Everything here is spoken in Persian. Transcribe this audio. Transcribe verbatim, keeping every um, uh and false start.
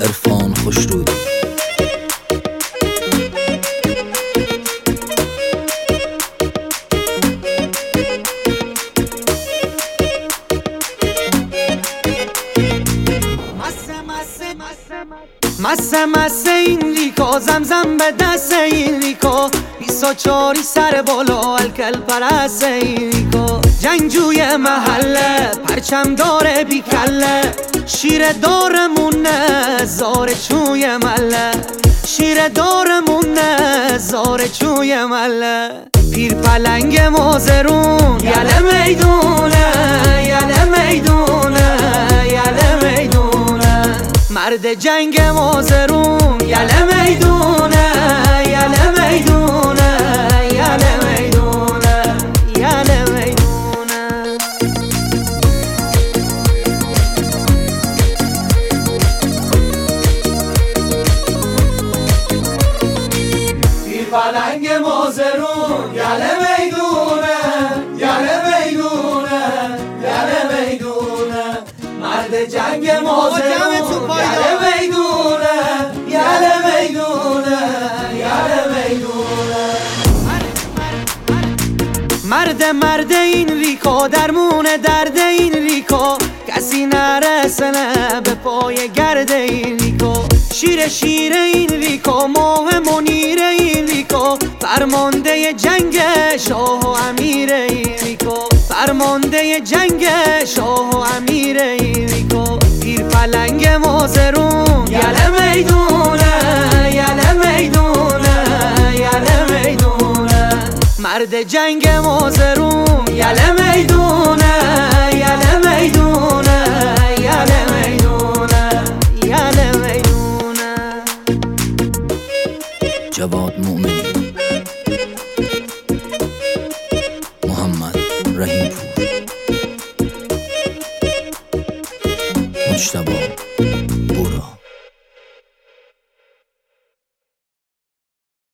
عرفان خوشرودی. مسه مسه این لیکو، زمزم به دست این لیکو، بیست و چاری سر بالا الکل پرست این لیکو. جنگجوی محله پرچم داره بی کله، شیر دارمونه زار چوی مله، شیر دارمونه زار چوی مله. پیر پلنگ مازرون یله میدونه، یله میدونه، یله میدونه. مرد جنگ مازرون یله میدونه، یله میدونه، یله میدونه، یله میدونه. پیر پلنگ مازرون یله میدونه، یله میدونه، یله میدونه. مرد جنگ مازرون یله میدونه، یله میدونه، یله میدونه. مرد مرد این ریکو، درمون درد این ریکو، کسی نرسنه به پای گرد این ریکو. شیر شیر این ریکو، ماه منیر این ریکو، فرمانده جنگ شاه و امیر این ریکو، فرمانده جنگ شاه و امیر این ریکو. پیر پلنگ مازرون یله میدونه، یله میدونه، یله میدونه. مرد جنگ مازرون یله میدونه، یله میدونه، یله میدونه، یله میدونه. جواد مؤمنی، محمد رحیم پور، مجتبی